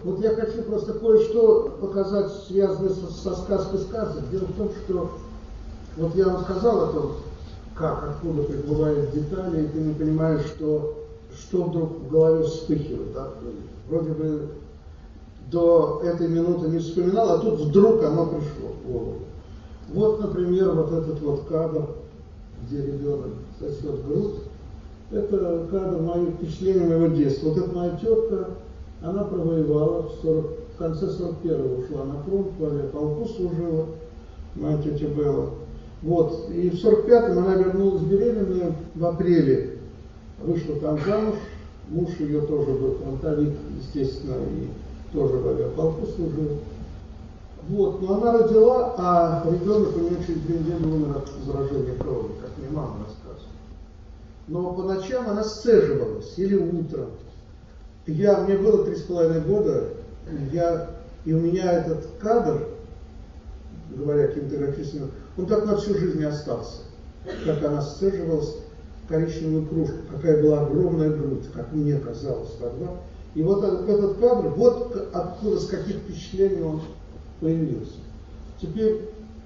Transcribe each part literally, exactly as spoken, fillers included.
Вот я хочу просто кое-что показать, связанное со, со сказкой сказок. Дело в том, что вот я вам сказал это, как, откуда прибывают детали, и ты не понимаешь, что, что вдруг в голове вспыхивает. Да? Вроде бы до этой минуты не вспоминал, а тут вдруг оно пришло в голову. Вот, например, вот этот вот кадр, где ребенок сосет грудь. Это кадр моих впечатлений моего детства. Вот это моя тетка, она провоевала, в, сорок, в конце сорок первого ушла на фронт, в авиаполку служила, моя тетя Белла. Вот. И в сорок пятом она вернулась беременная в апреле, вышла там замуж, муж ее тоже был фронтовик, естественно, и тоже в авиаполку служил. Вот. Но она родила, а ребенок у нее через две недели умер от заражения крови, как мне мама рассказывала. Но по ночам она сцеживалась, или утром. Я, мне было три с половиной года, я, и у меня этот кадр, говоря кинематографистом, он так на всю жизнь не остался. Как она сцеживалась в коричневую кружку, какая была огромная грудь, как мне казалось тогда. И вот этот кадр, вот откуда, с каких впечатлений он появился. Теперь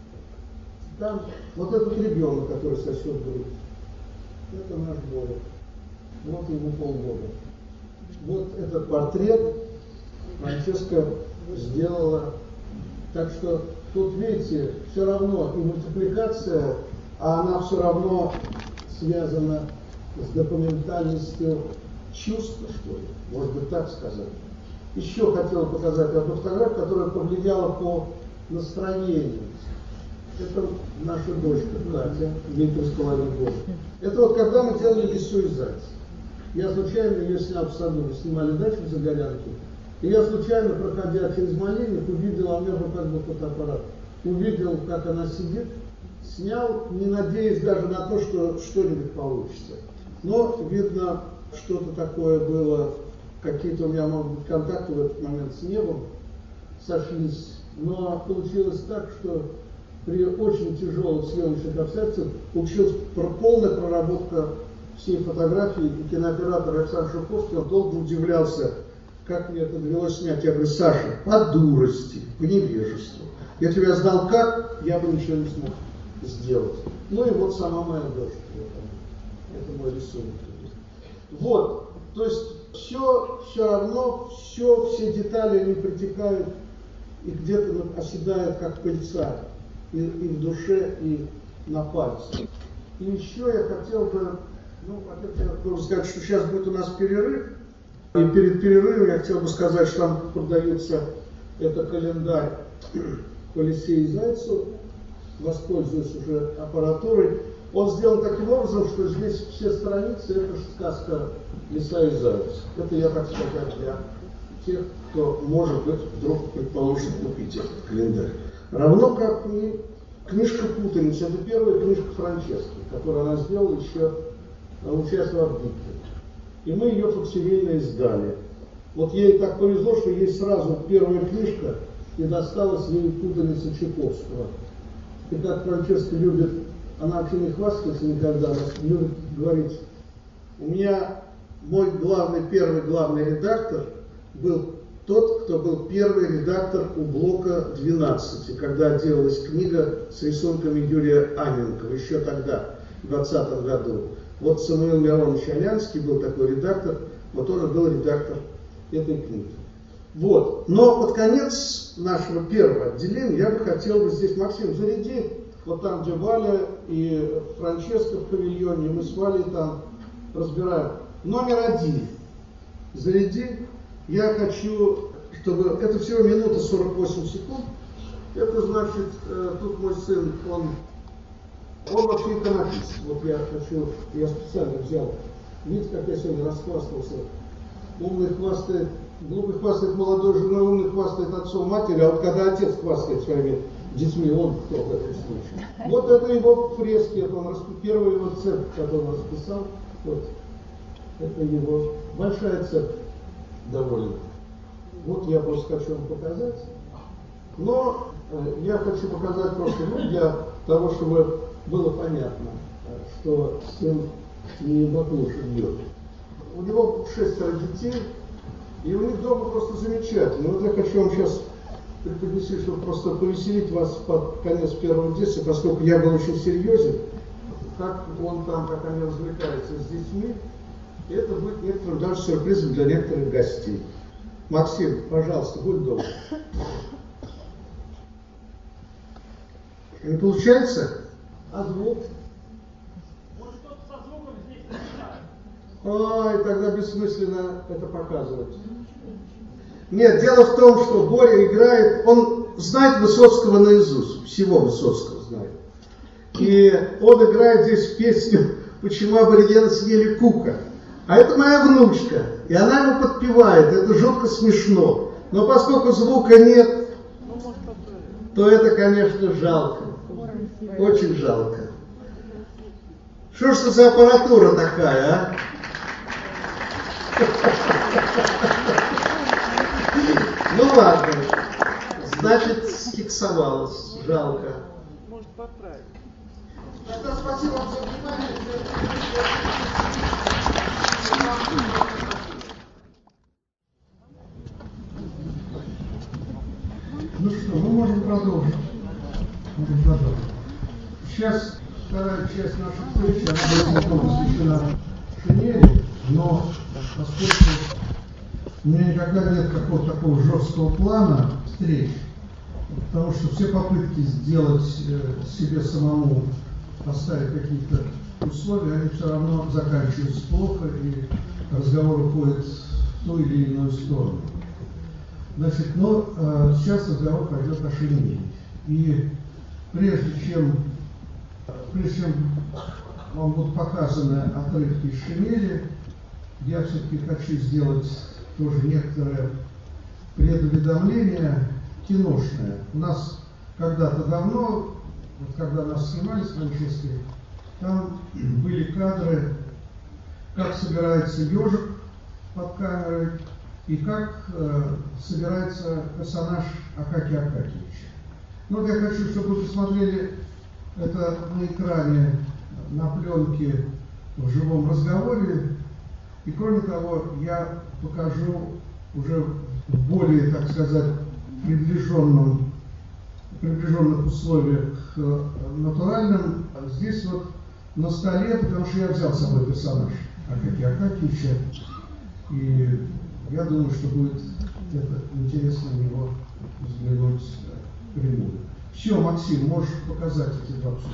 там вот этот ребенок, который сосет грудь, это наш Боря. Вот ему полгода. Вот этот портрет Франческа сделала. Так что тут, видите, все равно и мультипликация, а она все равно связана с документальностью чувства, что ли, может быть так сказать. Еще хотела показать одну фотографию, которая повлияла по настроению. Это наша дочка, Катя, Дмитрий с половиной года. Это вот когда мы делали «Лису и зайца». Я случайно ее снял в саду, мы снимали дачу в Загорянке. И я случайно, проходя через малинник, увидел, а у меня в руках был фотоаппарат, увидел, как она сидит, снял, не надеясь даже на то, что что-нибудь получится. Но, видно, что-то такое было, какие-то у меня, может быть, контакты в этот момент с небом сошлись. Но получилось так, что при очень тяжелых съемочных обстоятельствах получилась полная проработка всей фотографии. И кинооператор Александр Шуховский, он долго удивлялся, как мне это довелось снять. Я говорю: Саша, по дурости, по невежеству. Я тебя знал как, я бы ничего не смог сделать. Ну и вот сама моя дочь. Это мой рисунок. Вот, то есть все, все равно, все, все детали, они притекают и где-то оседают, как пыльца, и, и в душе, и на пальце. И еще я хотел бы, ну, во-первых, я хотел бы сказать, что сейчас будет у нас перерыв. И перед перерывом я хотел бы сказать, что там продается это календарь по Лисе и Зайцу, воспользуюсь уже аппаратурой. Он сделан таким образом, что здесь все страницы — это сказка «Лиса и Заяц». Это я, так сказать, для тех, кто, может быть, вдруг предположит купить этот календарь. Равно как и книжка «Путаница». Это первая книжка Франчески, которую она сделала еще, участвуя в битве. И мы ее факсимильно издали. Вот ей так повезло, что ей сразу первая книжка, и досталась ей «Путаница» Чайковского. И как Франческа любит, она вообще не хвастается никогда, она любит говорить: у меня мой главный, первый главный редактор был тот, кто был первый редактор у блока двенадцати, когда делалась книга с рисунками Юрия Анненкова, еще тогда, в двадцатом году. Вот Самуил Миронович Алянский был такой редактор, вот он и был редактор этой книги. Вот. Но под конец нашего первого отделения я бы хотел бы здесь, Максим, заряди, вот там, где Валя и Франческа в павильоне, мы с Валей там разбираем. Номер один. Заряди. Я хочу, чтобы... Это всего минута сорок восемь секунд. Это значит, э, тут мой сын, он... Он вообще иконописец. Вот я хочу... Я специально взял. Видите, как я сегодня расхвастался. Умный хвастает... Глупый хвастает молодой женой, умный хвастает отцом, матери. А вот когда отец хвастает своими детьми, он кто в этом случае? Вот это его фрески, это он расп... первый его цепь, который он расписал. Вот. Это его большая цепь довольно. Вот я просто хочу вам показать. Но э, я хочу показать просто ну, для того, чтобы было понятно, что сын не баклуши бьет. У него шестеро детей. И у них дома просто замечательно. Вот я хочу вам сейчас преподнести, чтобы просто повеселить вас под конец первого действия, поскольку я был очень серьезен, как он там, как они развлекаются с детьми, и это будет некоторым даже сюрпризом для некоторых гостей. Максим, пожалуйста, будь добр. Не получается? А звук? Может, кто-то со звуком здесь начинает. Ой, тогда бессмысленно это показывать. Нет, дело в том, что Боря играет, он знает Высоцкого наизусть, всего Высоцкого знает. И он играет здесь песню «Почему аборигены съели кука». А это моя внучка, и она ему подпевает, это жутко смешно. Но поскольку звука нет, то это, конечно, жалко. Очень жалко. Что ж это за аппаратура такая, а? Ну ладно, значит, скиксовалась, жалко. Может, подправить. Тогда спасибо вам за внимание. Ну что, мы можем продолжить. Можем продолжить. Сейчас вторая часть нашей встречи, она будет посвящена шинели, но поскольку у меня никогда нет какого-то такого жесткого плана встреч, потому что все попытки сделать себе самому, поставить какие-то условия, они все равно заканчиваются плохо, и разговор уходит в ту или иную сторону. Значит, но э, сейчас разговор пойдет о шинели. И прежде чем, прежде чем вам будут показаны отрывки из шинели, я все-таки хочу сделать тоже некоторое предуведомление киношное. У нас когда-то давно, вот когда нас снимали с Франческой, там были кадры, как собирается ежик под камерой и как э, собирается персонаж Акакия Акакиевича. Ну, я хочу, чтобы вы посмотрели это на экране, на пленке в живом разговоре. И кроме того, я покажу уже в более, так сказать, приближенном, приближенных условиях к натуральным. Здесь вот на столе, потому что я взял с собой персонаж Акакия Акакиевича, и я думаю, что будет это интересно на него взглянуть прямую. Все, Максим, можешь показать эти два псуха.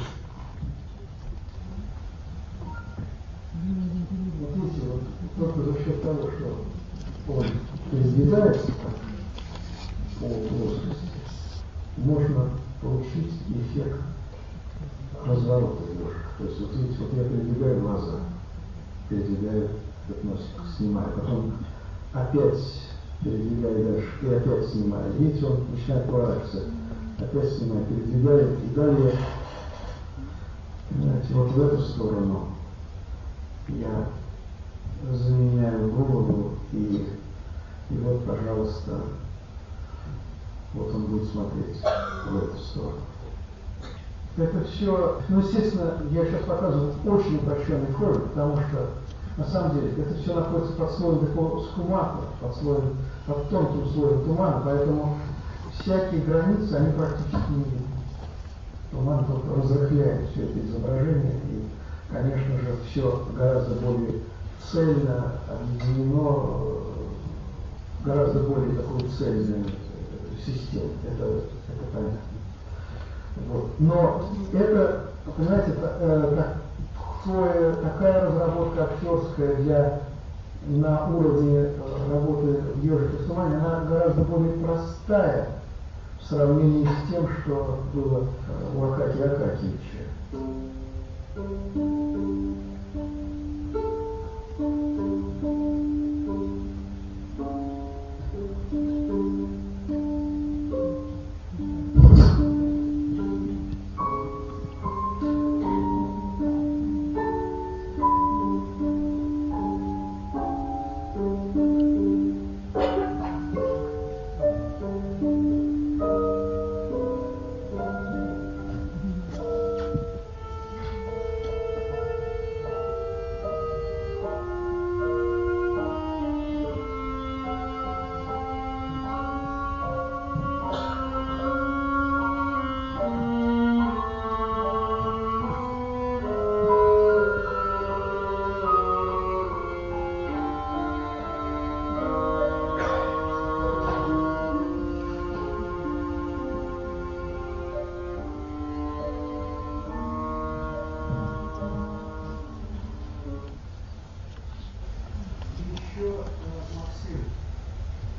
Вот видите, вот только за счет того, что он передвигается по плоскости, можно получить эффект разворота ежика. То есть вот видите, вот я передвигаю глаза, передвигаю этот носик, снимаю, потом опять передвигаю дальше и опять снимаю. Видите, он начинает поворачиваться, опять снимаю, передвигаю и далее, понимаете, вот в эту сторону я заменяю голову, и, и вот, пожалуйста, вот он будет смотреть в эту сторону. Это все, ну, естественно, я сейчас показываю очень упрощенной форме, потому что, на самом деле, это все находится под слоем такого скумата, под слоем, под тонким слоем тумана, поэтому всякие границы, они практически не видны. Туман только разрыхляет все это изображение, и, конечно же, все гораздо более цельно объединено, гораздо более такую цельную систему. Это, это понятно. Вот. Но это, понимаете, это, такое, такая разработка актерская для, на уровне работы в «Ежике в тумане», она гораздо более простая в сравнении с тем, что было у Акакия Акакиевича.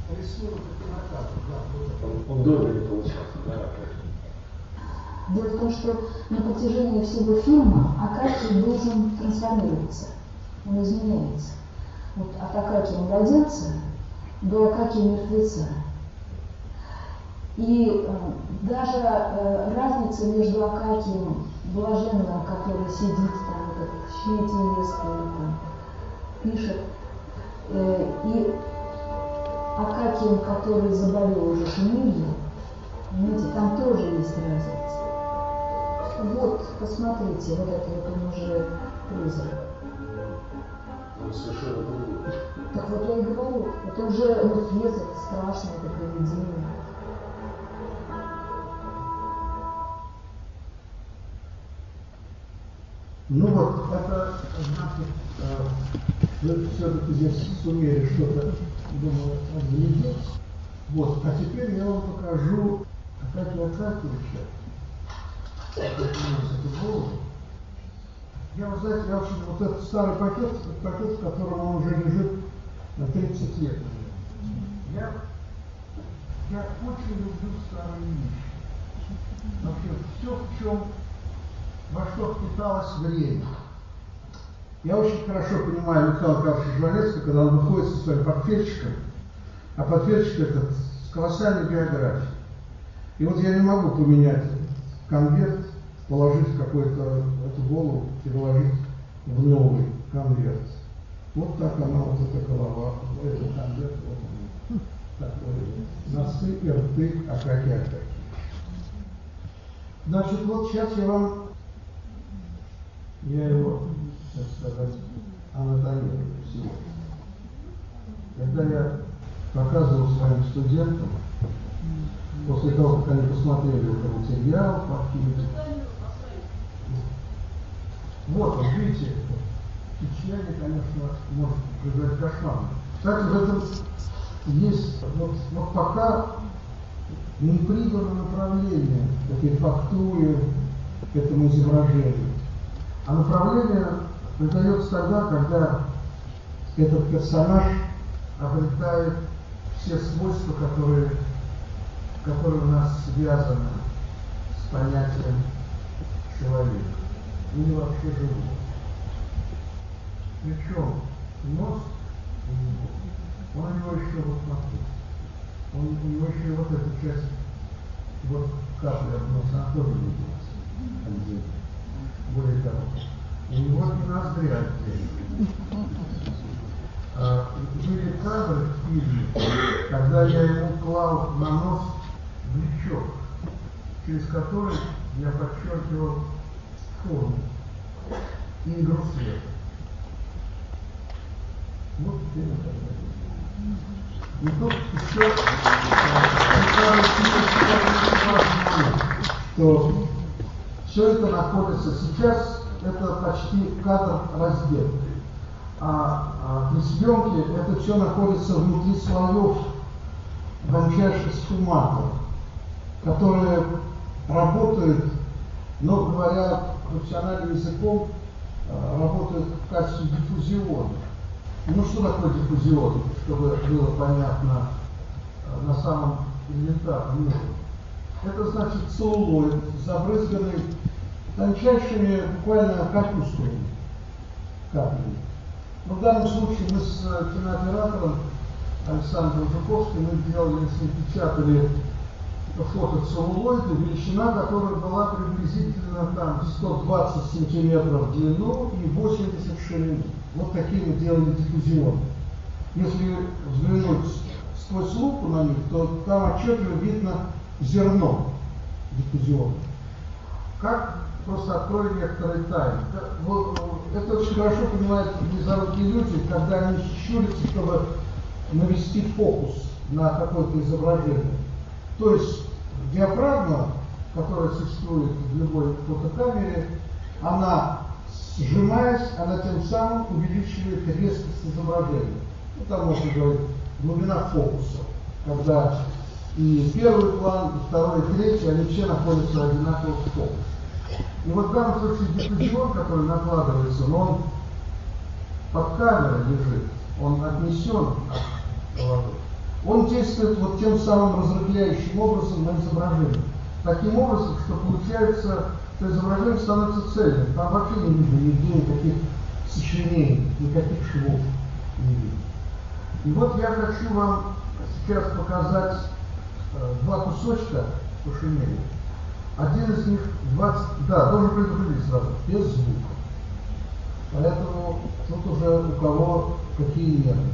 рисунок и кинокадр. Да, он, он долго не получался, да. Дело в том, что на протяжении всего фильма Акакий должен трансформироваться, он изменяется. Вот от Акакия младенца до Акакия мертвеца. И э, даже э, разница между Акакием блаженным, который сидит там, этот щитинецкий, пишет, э, и Акакием, который заболел уже шумилью, понимаете, там тоже есть разница. Вот, посмотрите, вот это вот он уже призрак. Он совершенно другой. Так вот я и говорю, это уже мертвец, это страшно, это привидение. Ну вот, это, значит, э, вы все-таки здесь сумели что-то, думаю, отглядеть. Вот, а теперь я вам покажу Акакия Акакевича. Я, вы знаете, я очень, вот этот старый пакет, пакет, в котором он уже лежит на тридцать лет. Я, я очень люблю старые вещи. Вообще, все, в чем, во что впиталось время. Я очень хорошо понимаю Михаила Карловича Жванецкого, когда он выходит со своим портфельчиком, а портфельчик этот с колоссальной биографией. И вот я не могу поменять конверт, положить какую-то эту голову и положить в новый конверт. Вот так она, вот эта голова, этот конверт, вот он, такой, носы и рты Акакия Акакевича. Значит, вот сейчас я вам, я его, так сказать, анатомирую сегодня. Когда я показывал своим студентам, после того, как они посмотрели этот материал по архиву, вот он, видите, впечатление, конечно, может произойти кошмарно. Кстати, в этом есть, вот, вот пока не придано направление этой фактуре, этому изображению. А направление придается тогда, когда этот персонаж обретает все свойства, которые, которые у нас связаны с понятием человека. Или вообще живого. Причем нос у него, он у него еще вот смотрит. Он, у него еще вот эта часть, вот капля от носа, она тоже виделась. Более того, у него и ноздря отдельно. А, были кадры в фильме, когда я ему клал на нос блечок, через который я подчеркивал форму и игру света. Вот теперь это. И тут еще что все это находится сейчас, это почти кадр раздельный. А, а при съемке это все находится внутри слоев тончайших сфуматов, которые работают, но говоря профессиональным языком, работают в качестве диффузиона. Ну что такое диффузион, чтобы было понятно на самом элементарном уровне? Это значит целлулоид, забрызганный тончайшими буквально капустами, каплями. Но в данном случае мы с кинооператором Александром Жуковским мы делали, с ним печатали фотоцеллулоиды, величина которой была приблизительно там сто двадцать сантиметров в длину и восемьдесят в ширину. Вот такие мы делали диффузионы. Если взглянуть сквозь лупу на них, то там отчетливо видно зерно диффузиона. Как, просто открою некоторые тайны. Это очень хорошо понимают близорукие люди, когда они щурятся, чтобы навести фокус на какое-то изображение. То есть диафрагма, которая существует в любой фотокамере, она, сжимаясь, она тем самым увеличивает резкость изображения. Ну, там можно говорить глубина фокуса, когда и первый план, и второй, и третий, они все находятся одинаково в фокусе. И вот в данном случае диффузион, который накладывается, но он под камерой лежит, он отнесен от головы. он действует вот тем самым разрыхляющим образом на изображение. Таким образом, что получается, что изображение становится цельным. Там вообще не видно нигде никаких сочленений, никаких швов не видно. И вот я хочу вам сейчас показать э, два кусочка по Шумерии. Один из них двадцать, да, должен предупредить сразу, без звука. Поэтому тут уже у кого какие нервы.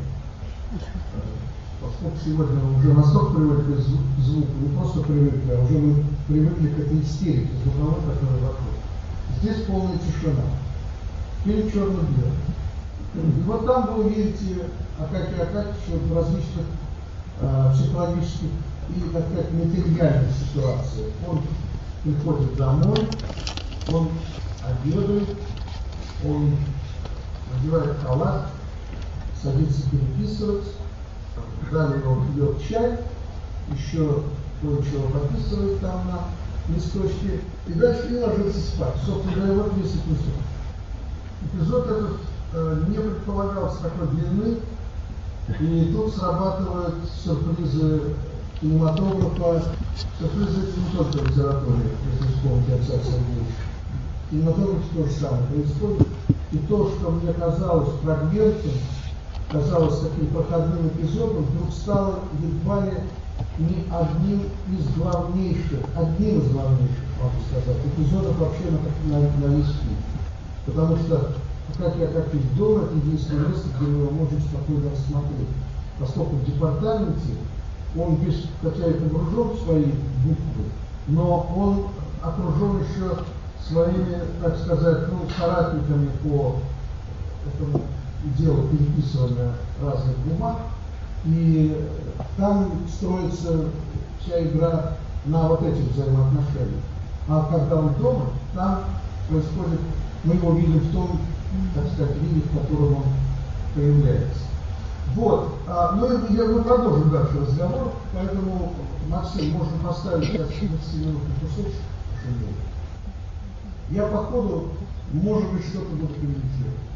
Поскольку сегодня мы уже настолько привыкли к звуку, не просто привыкли, а уже мы привыкли к этой истерике звуковой, которая вокруг. Здесь полная тишина. Фильм черно-белый. И вот там вы увидите Акакия Акакича в различных э, психологических и, так сказать, материальных ситуациях. Он приходит домой, он обедает, он надевает халат, садится переписывать, далее он пьет чай, еще кое-чего подписывает там на листочке, и дальше и ложится спать. Собственно говоря, вот весь эпизод. Эпизод этот э, не предполагался такой длины, и тут срабатывают сюрпризы кинематографа, сюрпризы не только в литературе, если вспомнить Александр Сергеевич. В кинематографе то же самое происходит. И то, что мне казалось фрагментом, казалось таким проходным эпизодом, вдруг стало едва ли не одним из главнейших, одним из главнейших, могу сказать, эпизодов вообще на, на, на весь фильм. Потому что, как я как и дома, это единственное место, где мы его можем спокойно рассмотреть. Поскольку в департаменте он без, хотя и погружен в свои буквы, но он окружен еще своими, так сказать, ну, соратниками по этому делу переписывания разных бумаг. И там строится вся игра на вот этих взаимоотношениях. А когда он дома, там происходит, мы его видим в том, так сказать, виде, в котором он появляется. Вот. А, ну и я, мы продолжим дальше разговор, поэтому, Максим, можно поставить сейчас двадцатиминутный кусочек. Я по ходу, может быть, что-то буду комментировать.